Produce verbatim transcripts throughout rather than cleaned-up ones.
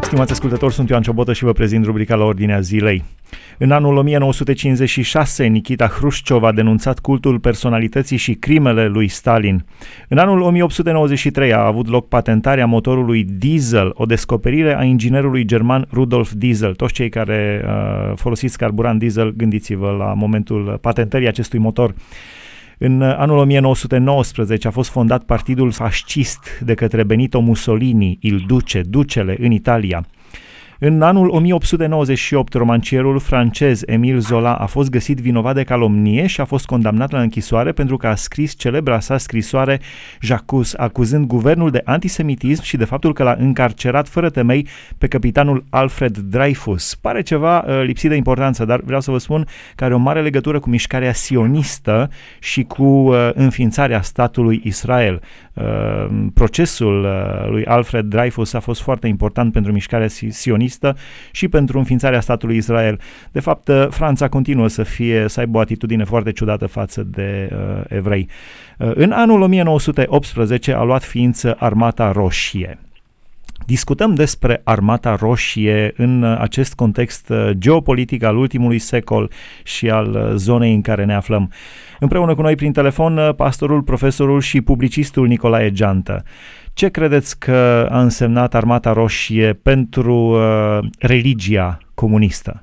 Stimați ascultători, sunt Ioan Ciobotă și vă prezint rubrica La Ordinea Zilei. În anul o mie nouă sute cincizeci și șase, Nikita Hrușciov a denunțat cultul personalității și crimele lui Stalin. În anul o mie opt sute nouăzeci și trei a avut loc patentarea motorului diesel, o descoperire a inginerului german Rudolf Diesel. Toți cei care uh, folosiți carburant diesel, gândiți-vă la momentul patentării acestui motor. În anul o mie nouă sute nouăsprezece a fost fondat partidul fascist de către Benito Mussolini, Il Duce, Ducele, în Italia. În anul o mie opt sute nouăzeci și opt, romancierul francez Émile Zola a fost găsit vinovat de calomnie și a fost condamnat la închisoare pentru că a scris celebra sa scrisoare J'accuse, acuzând guvernul de antisemitism și de faptul că l-a încarcerat fără temei pe capitanul Alfred Dreyfus. Pare ceva uh, lipsit de importanță, dar vreau să vă spun că are o mare legătură cu mișcarea sionistă și cu uh, înființarea statului Israel. Uh, procesul uh, lui Alfred Dreyfus a fost foarte important pentru mișcarea sionistă și pentru înființarea statului Israel. De fapt, Franța continuă să fie, să aibă o atitudine foarte ciudată față de uh, evrei. Uh, în anul o mie nouă sute optsprezece a luat ființă Armata Roșie. Discutăm despre Armata Roșie în acest context geopolitic al ultimului secol și al zonei în care ne aflăm. Împreună cu noi prin telefon, pastorul, profesorul și publicistul Nicolae Geantă. Ce credeți că a însemnat Armata Roșie pentru uh, religia comunistă?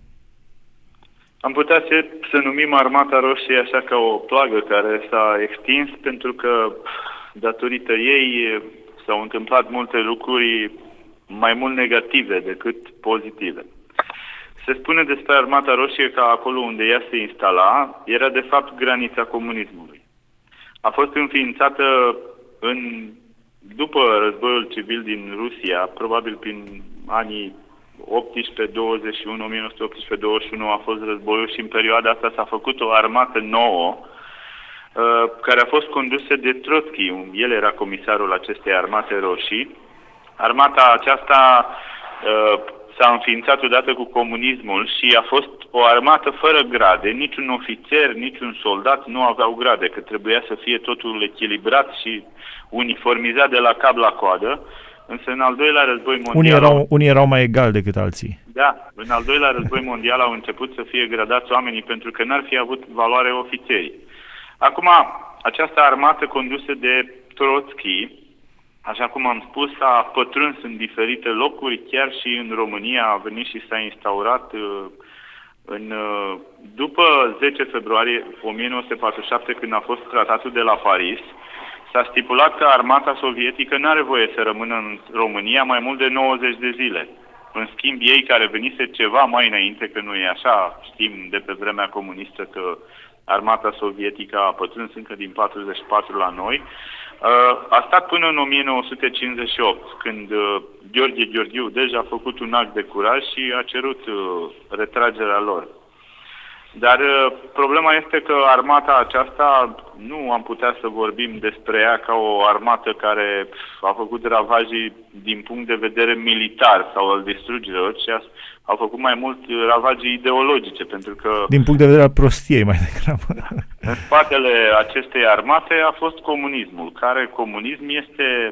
Am putea să, să numim Armata Roșie așa ca o plagă care s-a extins pentru că datorită ei s-au întâmplat multe lucruri mai mult negative decât pozitive. Se spune despre Armata Roșie că acolo unde ea se instala era de fapt granița comunismului. A fost înființată în, după războiul civil din Rusia, probabil prin anii optsprezece douăzeci și unu, o mie nouă sute optsprezece douăzeci și unu a fost războiul și în perioada asta s-a făcut o armată nouă care a fost condusă de Trotsky. El era comisarul acestei armate roșii. Armata aceasta uh, s-a înființat odată cu comunismul și a fost o armată fără grade. Niciun ofițer, niciun soldat nu aveau grade, că trebuia să fie totul echilibrat și uniformizat de la cap la coadă. Însă în al doilea război mondial... Unii erau, unii erau mai egali decât alții. Da, în al doilea război mondial au început să fie gradați oamenii pentru că n-ar fi avut valoare ofițerii. Acum, această armată condusă de Trotsky, așa cum am spus, a pătruns în diferite locuri, chiar și în România a venit și s-a instaurat în, după zece februarie o mie nouă sute patruzeci și șapte, când a fost tratatul de la Paris, s-a stipulat că armata sovietică nu are voie să rămână în România mai mult de nouăzeci de zile. În schimb, ei care venise ceva mai înainte, că nu e așa, știm de pe vremea comunistă că armata sovietică a pătruns încă din patruzeci și patru la noi, a stat până în o mie nouă sute cincizeci și opt, când Gheorghe Gheorghiu deja a făcut un act de curaj și a cerut retragerea lor. Dar problema este că armata aceasta, nu am putea să vorbim despre ea ca o armată care a făcut ravagii din punct de vedere militar sau al distrugerilor, ci a, au făcut mai mult ravagii ideologice, pentru că... Din punct de vedere al prostiei mai degrabă. În spatele acestei armate a fost comunismul, care comunism este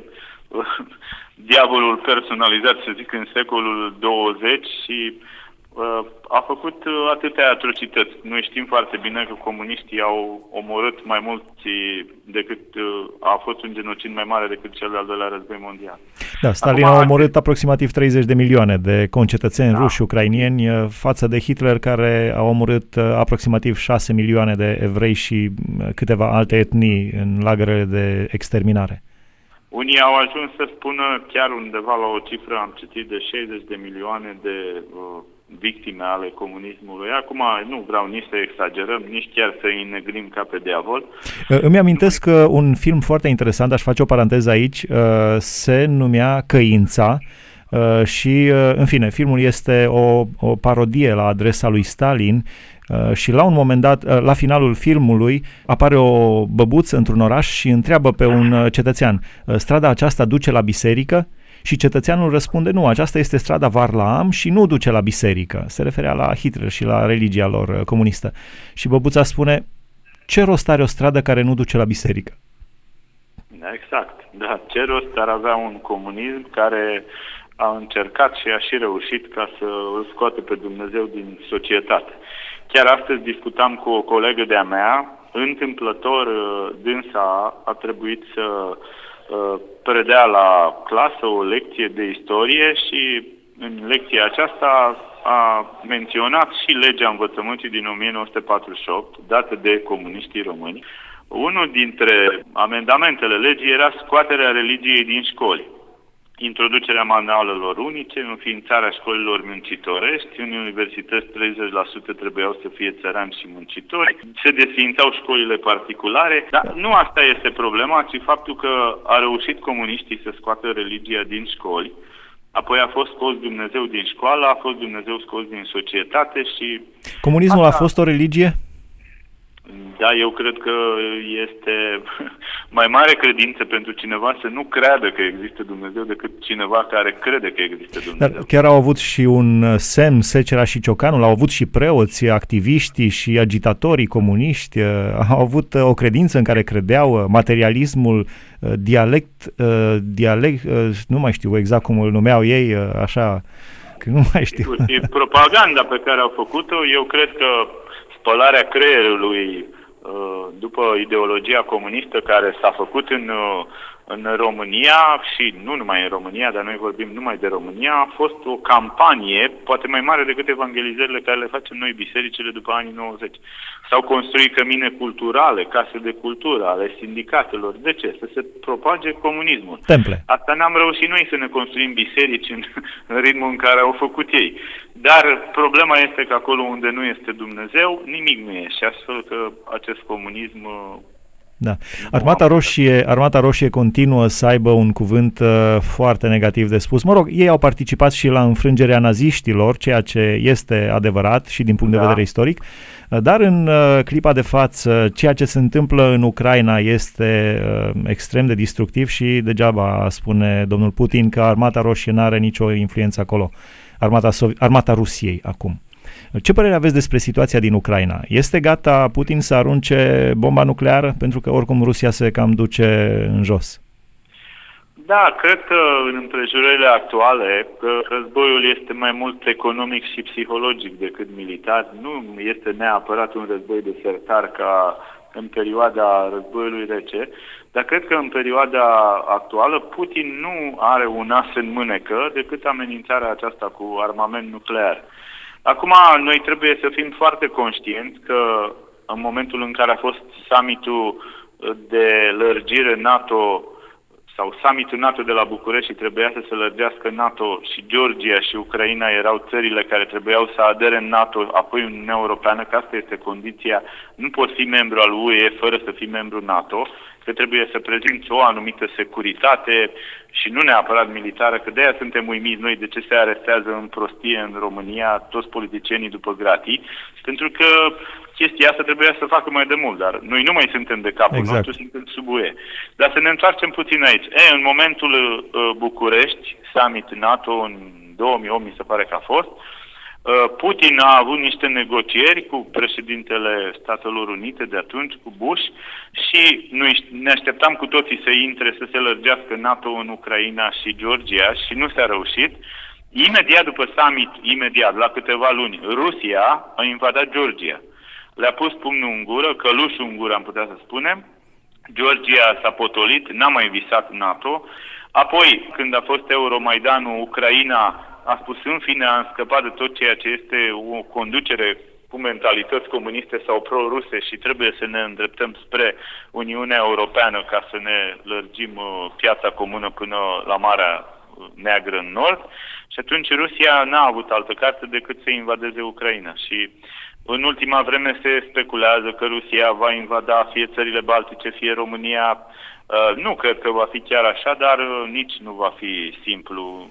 diavolul personalizat, să zic, în secolul douăzeci și... a făcut atâtea atrocități. Noi știm foarte bine că comuniștii au omorât mai mulți decât... a fost un genocid mai mare decât cel de-al doilea război mondial. Da, Stalin Acum, a omorât aproximativ treizeci de milioane de concetățeni da. ruși ucrainieni față de Hitler, care a omorât aproximativ șase milioane de evrei și câteva alte etnii în lagărele de exterminare. Unii au ajuns să spună chiar undeva la o cifră, am citit, de șaizeci de milioane de uh, victime ale comunismului. Acum nu vreau nici să exagerăm, nici chiar să îi negrim ca pe diavol. Îmi amintesc că un film foarte interesant, aș face o paranteză aici, se numea Căința și, în fine, filmul este o, o parodie la adresa lui Stalin și la un moment dat, la finalul filmului, apare o băbuță într-un oraș și întreabă pe un cetățean: strada aceasta duce la biserică? Și cetățeanul răspunde: nu, aceasta este strada Varlaam și nu duce la biserică. Se referea la Hitler și la religia lor comunistă. Și băbuța spune: ce rost are o stradă care nu duce la biserică? Exact, da. Ce rost ar avea un comunism care a încercat și a și reușit ca să îl scoate pe Dumnezeu din societate. Chiar astăzi discutam cu o colegă de-a mea, întâmplător dânsa a trebuit să predea la clasă o lecție de istorie și în lecția aceasta a menționat și legea învățământului din o mie nouă sute patruzeci și opt, dată de comuniștii români. Unul dintre amendamentele legii era scoaterea religiei din școli, introducerea manualelor unice, înființarea școlilor muncitorești, în universități treizeci la sută trebuiau să fie țărani și muncitori, se desființau școlile particulare, dar nu asta este problema, ci faptul că a reușit comuniștii să scoată religia din școli, apoi a fost scos Dumnezeu din școală, a fost Dumnezeu scos din societate și... Comunismul asta... a fost o religie? Da, eu cred că este mai mare credință pentru cineva să nu creadă că există Dumnezeu decât cineva care crede că există Dumnezeu. Dar chiar au avut și un semn, Secera și Ciocanul, au avut și preoți, activiștii și agitatorii comuniști, au avut o credință în care credeau, materialismul, dialect, dialect, nu mai știu exact cum îl numeau ei, așa, că nu mai știu. Și propaganda pe care au făcut-o, eu cred că spălarea creierului după ideologia comunistă care s-a făcut în, în România și nu numai în România, dar noi vorbim numai de România, a fost o campanie, poate mai mare decât evangelizările care le facem noi bisericile după anii nouăzeci. S-au construit cămine culturale, case de cultură ale sindicatelor. De ce? Să se propage comunismul. Temple. Asta n-am reușit noi să ne construim biserici în, în ritmul în care au făcut ei. Dar problema este că acolo unde nu este Dumnezeu, nimic nu e. Și astfel că acest comunism... Da. Armata Roșie, Armata Roșie continuă să aibă un cuvânt uh, foarte negativ de spus. Mă rog, ei au participat și la înfrângerea naziștilor, ceea ce este adevărat și din punct da. de vedere istoric, uh, dar în uh, clipa de față, ceea ce se întâmplă în Ucraina este uh, extrem de destructiv și degeaba spune domnul Putin că Armata Roșie nu are nicio influență acolo. Armata, Sovi- Armata Rusiei acum. Ce părere aveți despre situația din Ucraina? Este gata Putin să arunce bomba nucleară? Pentru că oricum Rusia se cam duce în jos. Da, cred că în împrejurările actuale că războiul este mai mult economic și psihologic decât militar. Nu este neapărat un război de sertar ca în perioada războiului rece, dar cred că în perioada actuală Putin nu are un as în mânecă decât amenințarea aceasta cu armament nuclear. Acum, noi trebuie să fim foarte conștienți că în momentul în care a fost summitul de lărgire NATO sau summitul NATO de la București și trebuia să se lărgească NATO și Georgia și Ucraina erau țările care trebuiau să adere în NATO, apoi în Uniunea Europeană, că asta este condiția, nu poți fi membru al U E fără să fii membru NATO, că trebuie să prezinți o anumită securitate și nu neapărat militară, că de-aia suntem uimiți noi de ce se arestează în prostie în România toți politicienii după gratii, pentru că chestia asta trebuia să facă mai de mult, dar noi nu mai suntem de capul exact. nostru, suntem sub U E. Dar să ne întoarcem puțin aici. E, în momentul uh, București, summit NATO în două mii opt, mi se pare că a fost, Putin a avut niște negocieri cu președintele Statelor Unite de atunci, cu Bush, și noi ne așteptam cu toții să intre, să se lărgească NATO în Ucraina și Georgia și nu s-a reușit. Imediat după summit, imediat, la câteva luni, Rusia a invadat Georgia. Le-a pus pumnul în gură, călușul în gură, am putea să spunem. Georgia s-a potolit, n-a mai visat NATO. Apoi, când a fost Euromaidanul, Ucraina a spus în fine, am scăpat de tot ceea ce este o conducere cu mentalități comuniste sau pro-ruse și trebuie să ne îndreptăm spre Uniunea Europeană ca să ne lărgim piața comună până la Marea Neagră în nord. Și atunci Rusia n-a avut altă carte decât să invadeze Ucraina. Și în ultima vreme se speculează că Rusia va invada fie țările Baltice, fie România. Uh, nu cred că va fi chiar așa, dar uh, nici nu va fi simplu.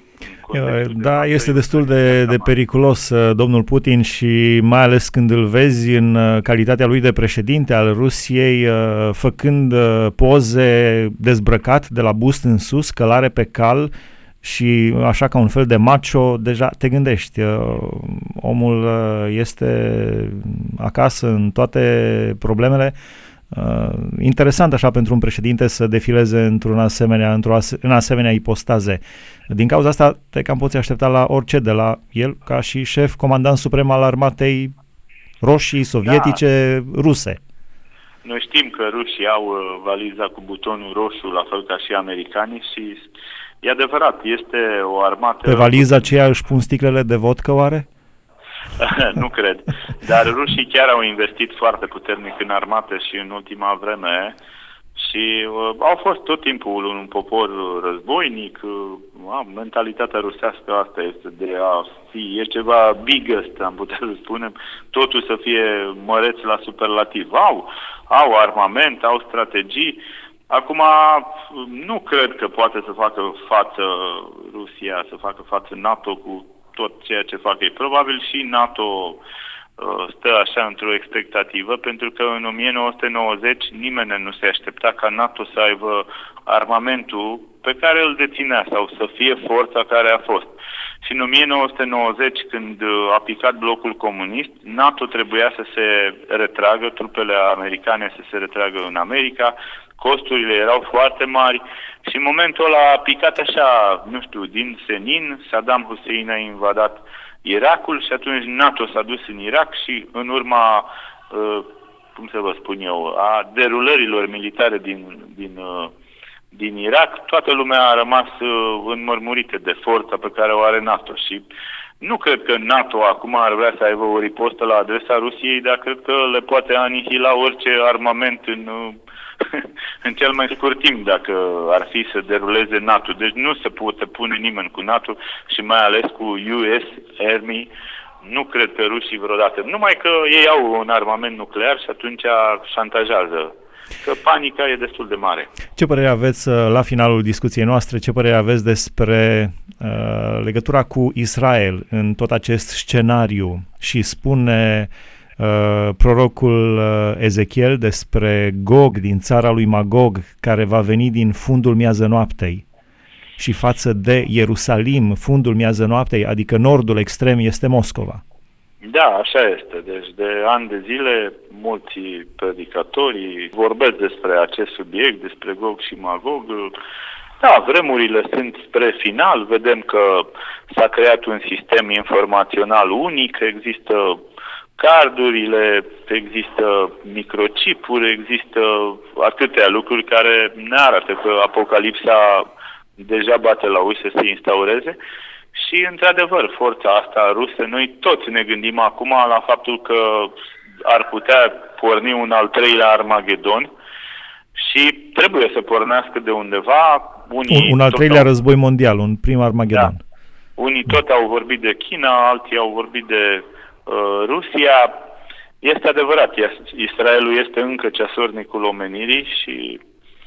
Da, este destul de, de periculos domnul Putin și mai ales când îl vezi în calitatea lui de președinte al Rusiei, făcând poze dezbrăcat de la bust în sus, călare pe cal și așa ca un fel de macho, deja te gândești, omul este acasă în toate problemele, Uh, interesant așa pentru un președinte să defileze într-un asemenea, într-o ase- în asemenea ipostaze. Din cauza asta te cam poți aștepta la orice de la el ca și șef comandant suprem al armatei roșii, sovietice, da. Ruse. Noi știm că rușii au uh, valiza cu butonul roșu, la fel ca și americanii, și e adevărat, este o armată... Pe valiza aceea își pun sticlele de vodcă, oare? Nu cred. Dar rușii chiar au investit foarte puternic în armată și în ultima vreme și uh, au fost tot timpul un popor războinic. Uh, mentalitatea rusească asta este de a fi, e ceva biggest, am putea să spunem, totul să fie măreț la superlativ. Au, au armament, au strategii. Acum, nu cred că poate să facă față Rusia, să facă față NATO cu tot ceea ce fac ei. Probabil și NATO uh, stă așa într-o expectativă, pentru că în o mie nouă sute nouăzeci nimeni nu se aștepta ca NATO să aibă armamentul pe care îl deținea sau să fie forța care a fost. Și în o mie nouă sute nouăzeci, când a picat blocul comunist, NATO trebuia să se retragă, trupele americane să se retragă în America, costurile erau foarte mari și în momentul ăla a picat așa, nu știu, din senin, Saddam Hussein a invadat Irakul și atunci NATO s-a dus în Irak și în urma, uh, cum să vă spun eu, a derulărilor militare din, din, uh, din Irak, toată lumea a rămas uh, înmărmurită de forța pe care o are NATO și nu cred că NATO acum ar vrea să aibă o ripostă la adresa Rusiei, dar cred că le poate anihila orice armament în... Uh, în cel mai scurt timp, dacă ar fi să deruleze NATO. Deci nu se poate pune nimeni cu NATO și mai ales cu U S Army. Nu cred că rușii vreodată. Numai că ei au un armament nuclear și atunci șantajează. Că panica e destul de mare. Ce părere aveți la finalul discuției noastre? Ce părere aveți despre uh, legătura cu Israel în tot acest scenariu? Și spune... Uh, prorocul uh, Ezechiel despre Gog din țara lui Magog, care va veni din fundul miază noaptei și față de Ierusalim, fundul miază noaptei, adică nordul extrem, este Moscova. Da, așa este. Deci de ani de zile mulți predicatori vorbesc despre acest subiect, despre Gog și Magog. Da, vremurile sunt spre final, vedem că s-a creat un sistem informațional unic, există cardurile, există microchipuri, există atâtea lucruri care ne arată că apocalipsa deja bate la uși să se instaureze și, într-adevăr, forța asta rusă, noi toți ne gândim acum la faptul că ar putea porni un al treilea Armagedon și trebuie să pornească de undeva. Unii un, un al treilea au... război mondial, un prim Armagedon. Da. Unii tot au vorbit de China, alții au vorbit de Rusia. Este adevărat, Israelul este încă ceasornicul omenirii și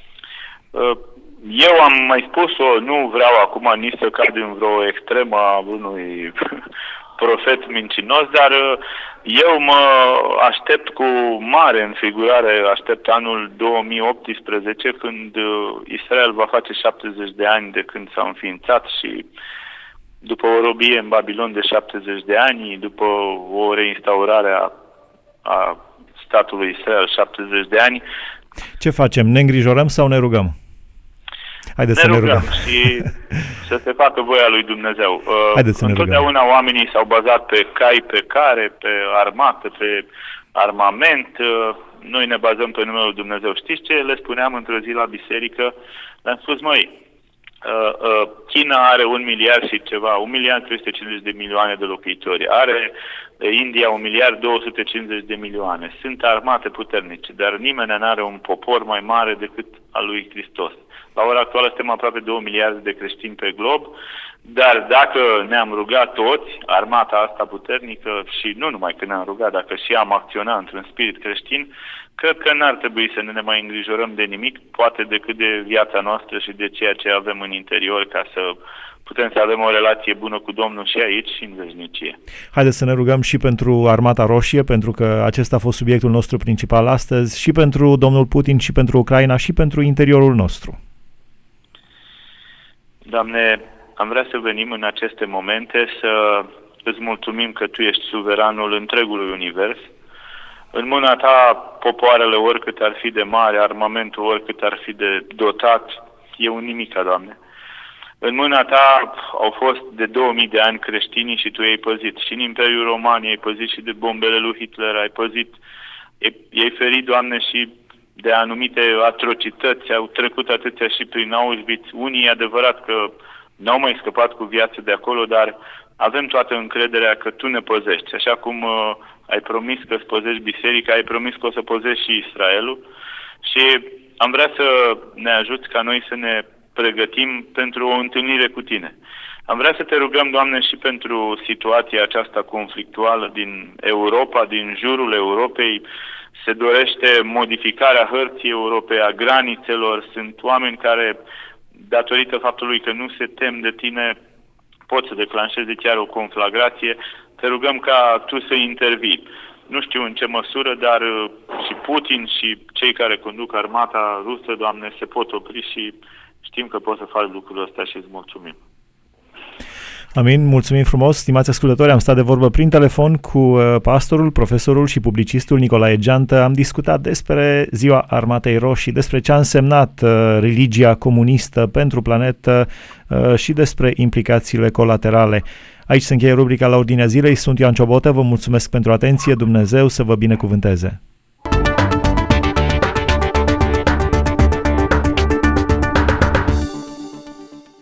eu am mai spus-o, nu vreau acum nici să cad în vreo extremă a unui profet mincinos, dar eu mă aștept cu mare înfigurare, aștept anul două mii optsprezece, când Israel va face șaptezeci de ani de când s-a înființat și după o robie în Babilon de șaptezeci de ani, după o reinstaurare a, a statului Israel șaptezeci de ani. Ce facem? Ne îngrijorăm sau ne rugăm? Haideți ne să rugăm ne rugăm și să se facă voia lui Dumnezeu. Haideți să ne Întotdeauna rugăm. Oamenii s-au bazat pe cai, pe care, pe armată, pe armament. Noi ne bazăm pe numele lui Dumnezeu. Știți ce le spuneam într-o zi la biserică? Le-am spus, măi, China are un miliard și ceva, un miliard trei sute cincizeci de milioane de locuitori, are India un miliard două sute cincizeci de milioane, sunt armate puternice, dar nimeni nu are un popor mai mare decât al lui Hristos. La ora actuală suntem aproape două miliarde de creștini pe glob, dar dacă ne-am rugat toți, armata asta puternică, și nu numai că ne-am rugat, dacă și am acționat într-un spirit creștin, cred că n-ar trebui să ne mai îngrijorăm de nimic, poate decât de viața noastră și de ceea ce avem în interior, ca să putem să avem o relație bună cu Domnul și aici și în veșnicie. Haideți să ne rugăm și pentru Armata Roșie, pentru că acesta a fost subiectul nostru principal astăzi, și pentru domnul Putin, și pentru Ucraina, și pentru interiorul nostru. Doamne, am vrea să venim în aceste momente să îți mulțumim că Tu ești suveranul întregului univers. În mâna ta popoarele, oricât ar fi de mare, armamentul oricât ar fi de dotat, e un nimica, Doamne. În mâna ta au fost de două mii de ani creștinii și tu i-ai păzit. Și în Imperiul Roman i-ai păzit și de bombele lui Hitler, ai păzit, i-ai ferit, Doamne, și de anumite atrocități, au trecut atâția și prin Auschwitz. Unii e adevărat că n-au mai scăpat cu viață de acolo, dar avem toată încrederea că tu ne păzești. Așa cum uh, ai promis că îți păzești biserica, ai promis că o să păzești și Israelul. Și am vrea să ne ajuți ca noi să ne pregătim pentru o întâlnire cu tine. Am vrea să te rugăm, Doamne, și pentru situația aceasta conflictuală din Europa, din jurul Europei. Se dorește modificarea hărții Europei, a granițelor. Sunt oameni care, datorită faptului că nu se tem de tine, pot să declanșeze chiar o conflagrație. Te rugăm ca tu să intervii. Nu știu în ce măsură, dar și Putin și cei care conduc armata rusă, Doamne, se pot opri și știm că poți să faci lucrul ăsta și îți mulțumim. Amin, mulțumim frumos, stimați ascultători, am stat de vorbă prin telefon cu pastorul, profesorul și publicistul Nicolae Geantă. Am discutat despre Ziua Armatei Roșii, despre ce a însemnat religia comunistă pentru planetă și despre implicațiile colaterale. Aici se încheie rubrica La Ordinea Zilei, sunt Ioan Ciobotă, vă mulțumesc pentru atenție, Dumnezeu să vă binecuvânteze.